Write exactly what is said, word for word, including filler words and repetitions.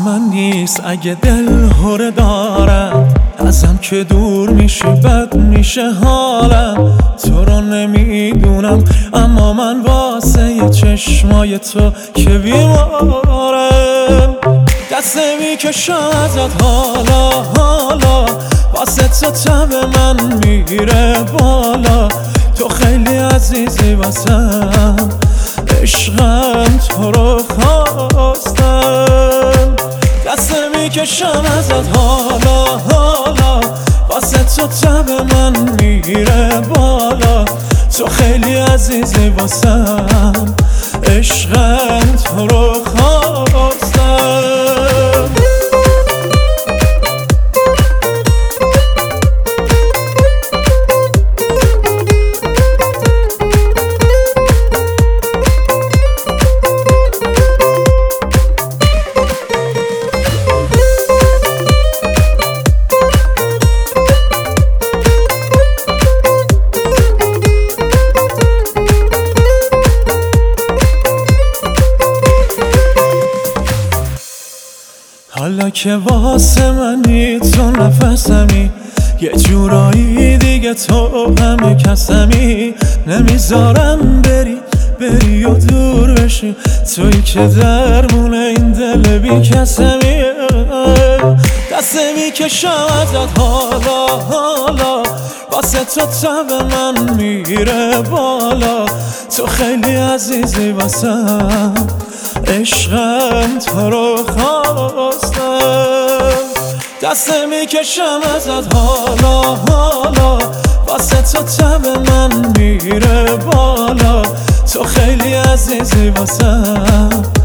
من نیست اگه دل هره دارم، ازم که دور میشی بد میشه حالم. تو رو نمیدونم اما من واسه یه چشمای تو که بیمارم. دست میکشم ازت حالا حالا، واسه تو تب من میره بالا. تو خیلی عزیزی واسم، عشقم تو رو خواستم. دست میکشم ازت حالا حالا، واسه تو تب من میره بالا. تو خیلی عزیزی واسم، عشقم تو رو خواستم. حالا که واسه منی تو نفسمی، یه جورایی دیگه تو همه کسمی. نمیذارم بری بری و دور بشی، تویی که درمون این دل بی کسمی. دست میکشم ازت حالا حالا، واسه تو تب من میره بالا. تو خیلی عزیزی واسم، عشقم تو رو خواستم. دست میکشم ازت حالا حالا، واسه تو تب من میره بالا. تو خیلی عزیزی واسم،